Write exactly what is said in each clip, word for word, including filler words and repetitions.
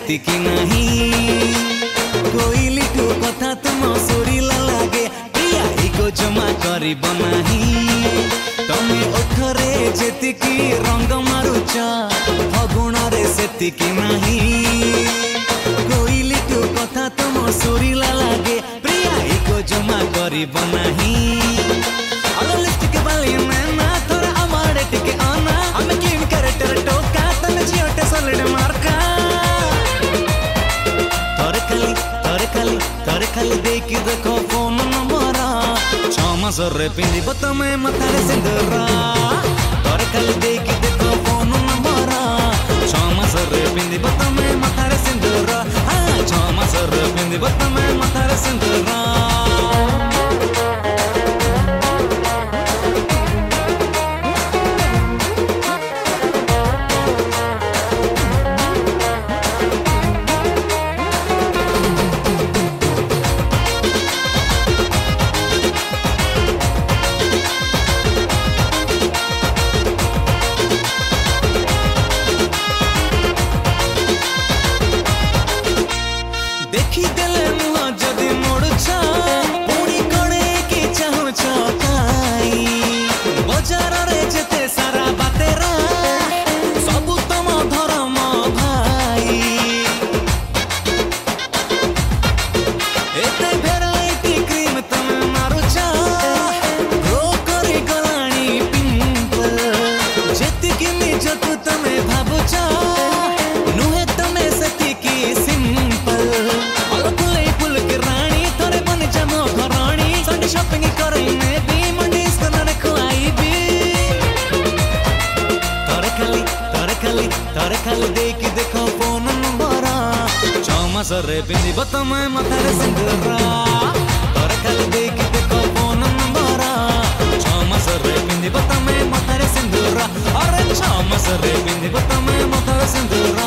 सेतिकी नहीं कोइली टू कथा तुम सुरीला लागे प्रिया इको जमा करिब नहीं तमे ओठरे जेतिकी रंग मारुच फगुण रे सेतिकी नहीं कोइली टू कथा तुम सुरीला लागे प्रिया इको जमा करिब नहीं अलो लिपस्टिक वाली नैना थोड़ा अमारे टिके आना हमें क्लीन कैरेक्टर टोका तने जियोटे सॉलिड मार्का तोरे खाली तोरे खाली तोरे खाली देखी देखो फोन नंबर छह मास रे पिंदी बतमे मथारे सिंदूरा तोरे खाली देखी देखो फोन नंबर छह मास रे पिंदी बतमे मथारे सिंदूरा हां छह मास रे पिंदी बतमे मथारे सिंदूरा देखी देले मुहा जदि मोड़छ पुणी कणे के चाहुछ काई बाजार रे जते सारा बातेरा सबु तम धर्म भाई एते भेराइटी क्रीम तमे मारुछ ग्रो करी गलाणी पिंपल जेतिकी निज तू तमे भाबुछ नुहे तमे सेतिकी सिंपल शॉपिंग करने भी मंडीज करने खुआई भी तोरे खाली तोरे खाली तोरे खाली देखी देखो फोन नंबर छह मास रे पिंदी बतमे मथारे सिंदूरा तोरे खाली देखी देखो फोन नंबर छह मास रे पिंदी बतमे मथारे सिंदूरा अरे छह मास रे पिंदी बतमे मथारे सिंदूरा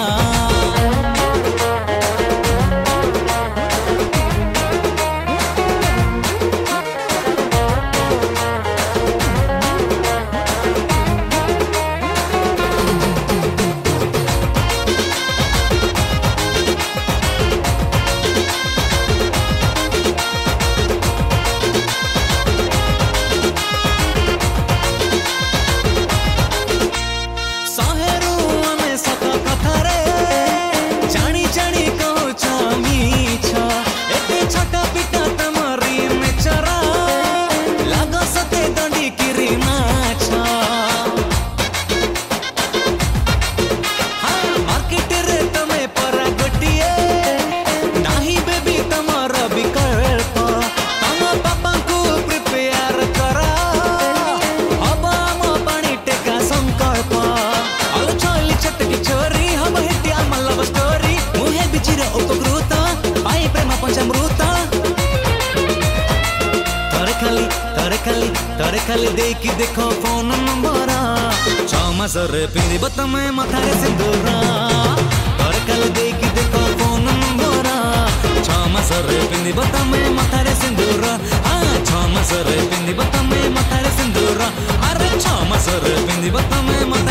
तोरे खाली देखी देखो फोन नंबर छह मास रे पिंदी बतमे मथारे सिंदूरा तोरे खाली देखी देखो फोन नंबर छह मास रे पिंदी बतमे मथारे सिंदूरा हां छह मास रे पिंदी बतमे मथारे सिंदूरा अरे छह मास रे पिंदी बतमे